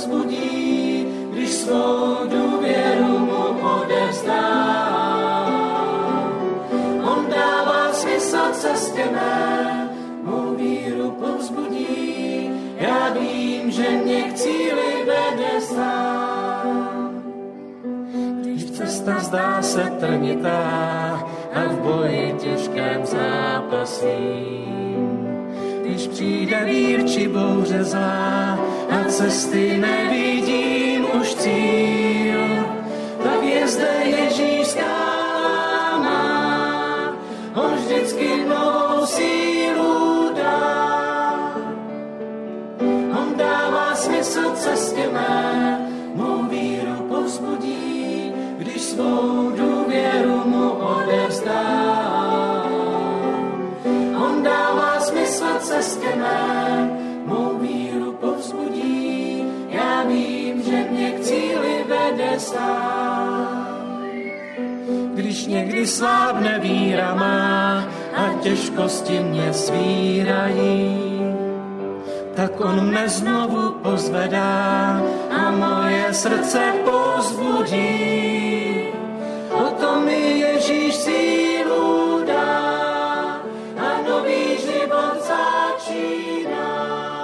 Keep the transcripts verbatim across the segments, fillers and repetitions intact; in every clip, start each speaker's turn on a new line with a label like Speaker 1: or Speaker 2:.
Speaker 1: povzbudí, když svou důvěru mu odevzdám. On dává smysl cestě mé, mou víru povzbudí, já vím, že mě k cíli vede sám. Když cesta zdá se trnitá a v boji těžkém zápasím, když přijde vír či bouře zlá a cesty nevidím už cíl, tak je zde Ježíš skála má, on vždycky novou sílu dá. On dává smysl cestě mé, mou víru povzbudí, když svou důvěru mu odevzdám. On dává smysl cestě mé, mou víru povzbudí, já vím, že mě k cíli vede sám. Když někdy slábne víra má a těžkosti mě svírají, tak on mne znovu pozvedá a moje srdce povzbudí. O tom mi Ježíš sílu dá a nový život začíná.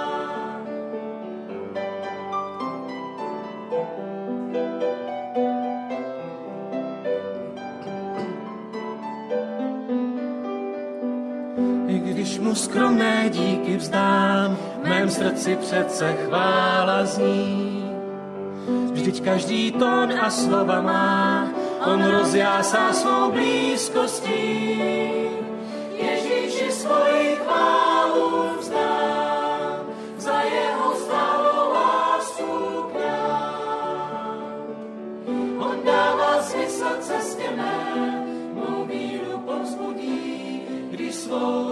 Speaker 1: I když mu skromné díky vzdám, v mém srdci přece chvála zní. Vždyť každý tón a slova má, on rozjásá svou blízkostí. Ježíši svoji chválu vzdám, za jeho stálou lásku k nám. On dává smysl cestě mé, mou víru povzbudí, když svou